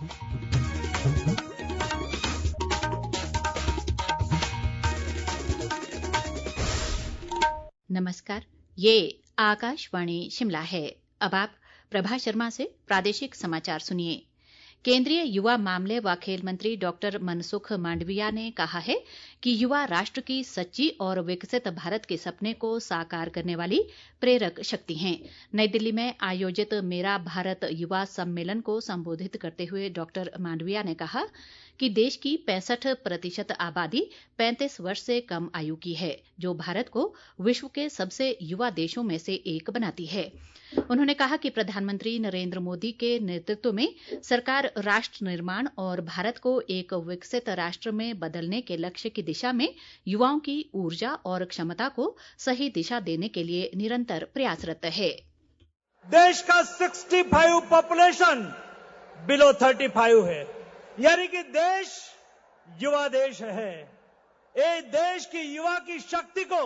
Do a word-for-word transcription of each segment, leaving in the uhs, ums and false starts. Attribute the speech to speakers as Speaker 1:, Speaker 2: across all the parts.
Speaker 1: नमस्कार, ये आकाशवाणी शिमला है। अब आप प्रभा शर्मा से प्रादेशिक समाचार सुनिए। केंद्रीय युवा मामले व खेल मंत्री डॉक्टर मनसुख मांडविया ने कहा है कि युवा राष्ट्र की सच्ची और विकसित भारत के सपने को साकार करने वाली प्रेरक शक्ति हैं। नई दिल्ली में आयोजित मेरा भारत युवा सम्मेलन को संबोधित करते हुए डॉक्टर मांडविया ने कहा कि देश की पैंसठ प्रतिशत आबादी पैंतीस वर्ष से कम आयु की है, जो भारत को विश्व के सबसे युवा देशों में से एक बनाती है। उन्होंने कहा कि प्रधानमंत्री नरेंद्र मोदी के नेतृत्व में सरकार राष्ट्र निर्माण और भारत को एक विकसित राष्ट्र में बदलने के लक्ष्य की दिशा में युवाओं की ऊर्जा और क्षमता को सही दिशा देने के लिए निरंतर प्रयासरत है।
Speaker 2: देश का पैंसठ पॉपुलेशन बिलो पैंतीस है, यानी कि देश युवा देश है। ये देश की युवा की शक्ति को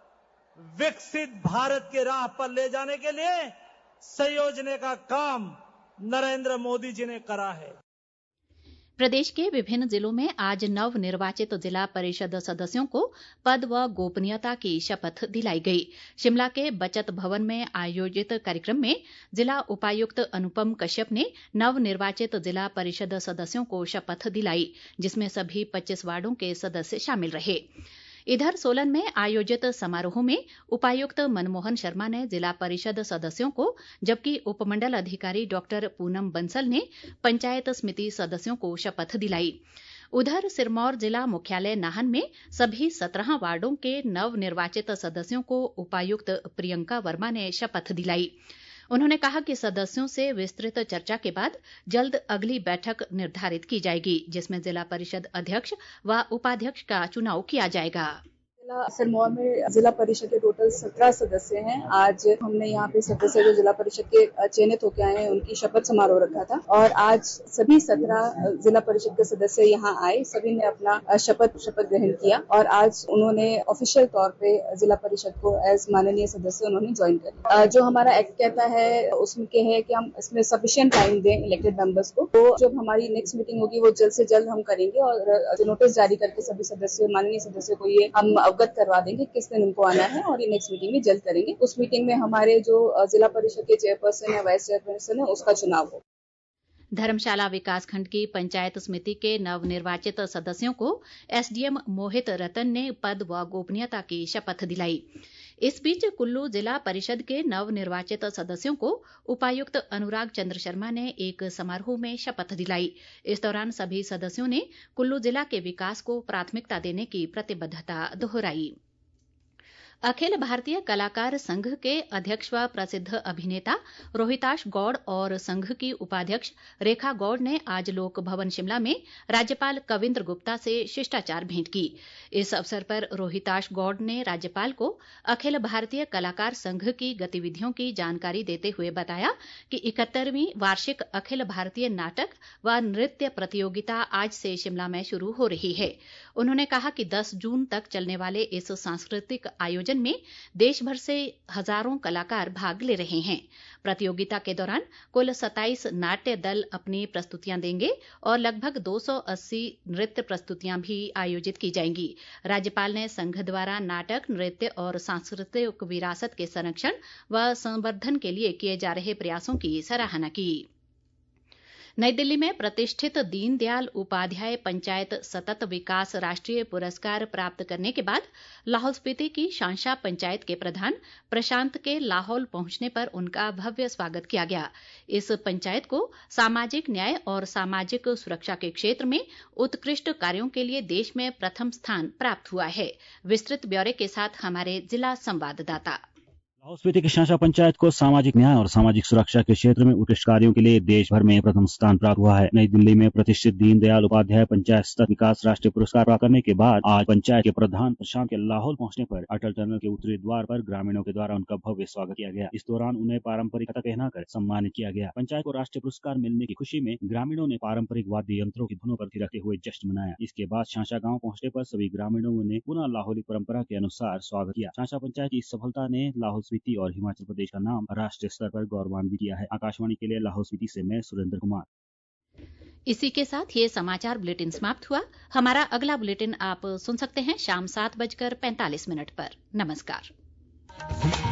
Speaker 2: विकसित भारत के राह पर ले जाने के लिए संयोजने का काम नरेंद्र मोदी जी ने करा है।
Speaker 1: प्रदेश के विभिन्न जिलों में आज नव निर्वाचित जिला परिषद सदस्यों को पद व गोपनीयता की शपथ दिलाई गई। शिमला के बचत भवन में आयोजित कार्यक्रम में जिला उपायुक्त अनुपम कश्यप ने नव निर्वाचित जिला परिषद सदस्यों को शपथ दिलाई, जिसमें सभी पच्चीस वार्डों के सदस्य शामिल रहे। इधर सोलन में आयोजित समारोह में उपायुक्त मनमोहन शर्मा ने जिला परिषद सदस्यों को, जबकि उपमंडल अधिकारी डॉक्टर पूनम बंसल ने पंचायत समिति सदस्यों को शपथ दिलाई। उधर सिरमौर जिला मुख्यालय नाहन में सभी सत्रह वार्डों के नव निर्वाचित सदस्यों को उपायुक्त प्रियंका वर्मा ने शपथ दिलाई। उन्होंने कहा कि सदस्यों से विस्तृत चर्चा के बाद जल्द अगली बैठक निर्धारित की जाएगी, जिसमें जिला परिषद अध्यक्ष व उपाध्यक्ष का चुनाव किया जाएगा।
Speaker 3: सिरमौर में जिला परिषद के टोटल सत्रह सदस्य हैं। आज हमने यहाँ पे सदस्य जो जिला परिषद के चयनित होकर आए हैं उनकी शपथ समारोह रखा था और आज सभी सत्रह जिला परिषद के सदस्य यहाँ आए। सभी ने अपना शपथ शपथ ग्रहण किया और आज उन्होंने ऑफिशियल तौर पे जिला परिषद को एज माननीय सदस्य उन्होंने ज्वाइन किया। जो हमारा एक्ट कहता है उसमें क्या है कि हम इसमें सफिशिएंट टाइम दें इलेक्टेड मेंबर्स को। तो जब हमारी नेक्स्ट मीटिंग होगी वो जल्द से जल्द हम करेंगे और नोटिस जारी करके सभी सदस्य माननीय सदस्य को ये हम अवगत करवा देंगे किस दिन उनको आना है और ये नेक्स्ट मीटिंग में जल्द करेंगे। उस मीटिंग में हमारे जो जिला परिषद के चेयरपर्सन या वाइस चेयरपर्सन है उसका चुनाव हो।
Speaker 1: धर्मशाला विकासखंड की पंचायत समिति के नवनिर्वाचित सदस्यों को एसडीएम मोहित रतन ने पद व गोपनीयता की शपथ दिलाई। इस बीच कुल्लू जिला परिषद के नवनिर्वाचित सदस्यों को उपायुक्त अनुराग चंद्र शर्मा ने एक समारोह में शपथ दिलाई। इस दौरान सभी सदस्यों ने कुल्लू जिला के विकास को प्राथमिकता देने की प्रतिबद्धता दोहराई। अखिल भारतीय कलाकार संघ के अध्यक्ष व प्रसिद्ध अभिनेता रोहिताश गौड़ और संघ की उपाध्यक्ष रेखा गौड़ ने आज लोक भवन शिमला में राज्यपाल कविंद्र गुप्ता से शिष्टाचार भेंट की। इस अवसर पर रोहिताश गौड़ ने राज्यपाल को अखिल भारतीय कलाकार संघ की गतिविधियों की जानकारी देते हुए बताया कि इकहत्तरवीं वार्षिक अखिल भारतीय नाटक व नृत्य प्रतियोगिता आज से शिमला में शुरू हो रही है। उन्होंने कहा कि दस जून तक चलने वाले इस सांस्कृतिक आयोजन में देश भर से हजारों कलाकार भाग ले रहे हैं। प्रतियोगिता के दौरान कुल सत्ताईस नाट्य दल अपनी प्रस्तुतियां देंगे और लगभग दो सौ अस्सी नृत्य प्रस्तुतियां भी आयोजित की जाएंगी। राज्यपाल ने संघ द्वारा नाटक, नृत्य और सांस्कृतिक विरासत के संरक्षण व संवर्धन के लिए किए जा रहे प्रयासों की सराहना की। नई दिल्ली में प्रतिष्ठित दीनदयाल उपाध्याय पंचायत सतत विकास राष्ट्रीय पुरस्कार प्राप्त करने के बाद लाहौल स्पीति की शांशा पंचायत के प्रधान प्रशांत के लाहौल पहुंचने पर उनका भव्य स्वागत किया गया। इस पंचायत को सामाजिक न्याय और सामाजिक सुरक्षा के क्षेत्र में उत्कृष्ट कार्यों के लिए देश में प्रथम स्थान प्राप्त हुआ है। विस्तृत ब्यौरे के साथ हमारे जिला संवाददाता।
Speaker 4: लाहौल स्पीति की शांशा पंचायत को सामाजिक न्याय और सामाजिक सुरक्षा के क्षेत्र में उत्कृष्ट कार्यों के लिए देश भर में प्रथम स्थान प्राप्त हुआ है। नई दिल्ली में प्रतिष्ठित दीनदयाल उपाध्याय पंचायत सतत विकास राष्ट्रीय पुरस्कार प्राप्त करने के बाद आज पंचायत के प्रधान प्रशांत के लाहौल पहुंचने पर अटल टनल के उत्तरी द्वार पर ग्रामीणों के द्वारा उनका भव्य स्वागत किया गया। इस दौरान उन्हें पारंपरिक कथा कहनाकर सम्मानित किया गया। पंचायत को राष्ट्रीय पुरस्कार मिलने की खुशी में ग्रामीणों ने पारंपरिक वाद्य यंत्रों की धुनों पर थिरकते हुए जश्न मनाया। इसके बाद शांशा गाँव पहुंचने पर सभी ग्रामीणों ने पुनः लाहौली परंपरा के अनुसार स्वागत किया। शांशा पंचायत की इस सफलता ने लाहौल स्पीति और हिमाचल प्रदेश का नाम राष्ट्रीय स्तर पर गौरवान्वित किया है। आकाशवाणी के लिए लाहौल स्पीति से मैं सुरेंद्र कुमार।
Speaker 1: इसी के साथ ये समाचार बुलेटिन समाप्त हुआ। हमारा अगला बुलेटिन आप सुन सकते हैं शाम सात बजकर पैंतालीस मिनट पर। नमस्कार।